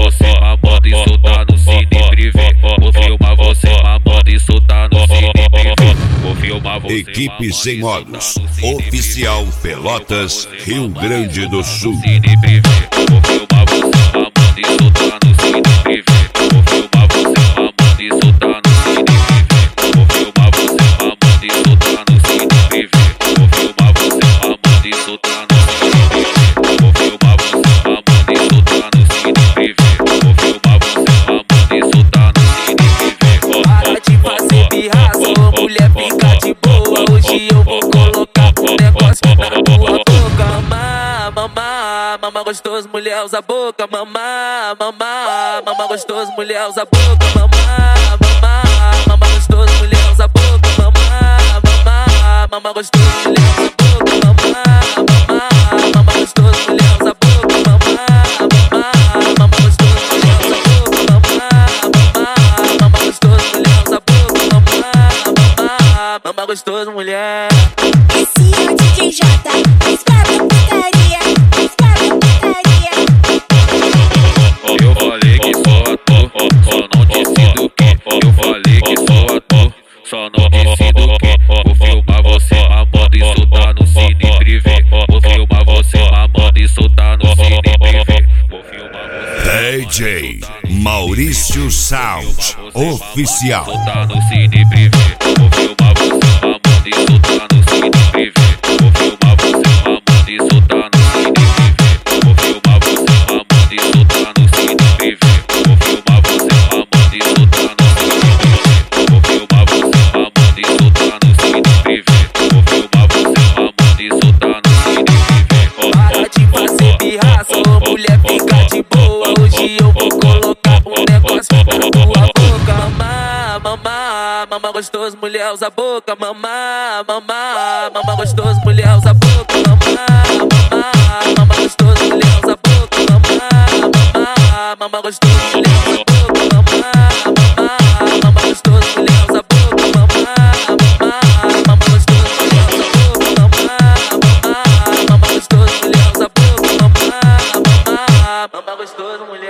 você mamando e soltar no cine privê. Vou filmar você mamando e soltar no cine privê. Vou filmar você. Equipe Sem Olhos, oficial Pelotas, Rio Grande do Sul. Cine privê. Vou filmar você mamando e soltar no cine privê. Vou filmar você mamando e soltar no cine privê. Vou filmar você mamando e soltar no cine privê. Vou filmar você mamando e soltar no cine privê. Vou filmar você mamando e soltar no cine privê. Vou filmar você mamando e soltar no cine privê. Para de fazer pirraça, ô mulher, fica de boa. Hoje eu vou colocar um negócio na tua boca. Mama gostoso, mulher, usa a boca. Mama gostoso, mulher, usa a boca. Mama gostoso, mulher, usa a boca. Mama gostoso, mulher, usa a boca. Mama gostoso, mulher, usa a boca. Mama gostoso, mulher, usa a boca. Mama gostoso, mulher, usa a boca. Mama gostoso, mulher. Esse é o DJ J, escrava putaria, escrava putaria. Eu falei que sou ator, só não disse do que. Eu falei que sou ator, só não disse do que. Vou filmar você mamando e soltar no cine privê. Vou filmar você mamando e soltar no cine privê. Vou filmar você DJ Maurício Sound, oficial. soltar no cine privê. Vou filmar você mamando e soltar no cine privê. Vou filmar você mamando e soltar no cine privê. Vou filmar você mamando e soltar no cine privê. Vou filmar você mamando e soltar no cine privê. Vou filmar você mamando e soltar no cine privê. Vou filmar você mamando e soltar no cine privê. Para de fazer pirraça, ô mulher, fica de boa. Hoje eu vou colocar um negócio na tua boca. Mama gostoso, mulher, usa a boca. Mama gostoso, mulher, usa a boca. Mama gostoso, mulher, usa a boca. Mama gostoso, mulher, usa a boca. Mama gostoso, mulher, usa a boca. Mama gostoso, mulher, usa a boca. Mama gostoso, mulher, usa a boca. Mama gostoso, mulher.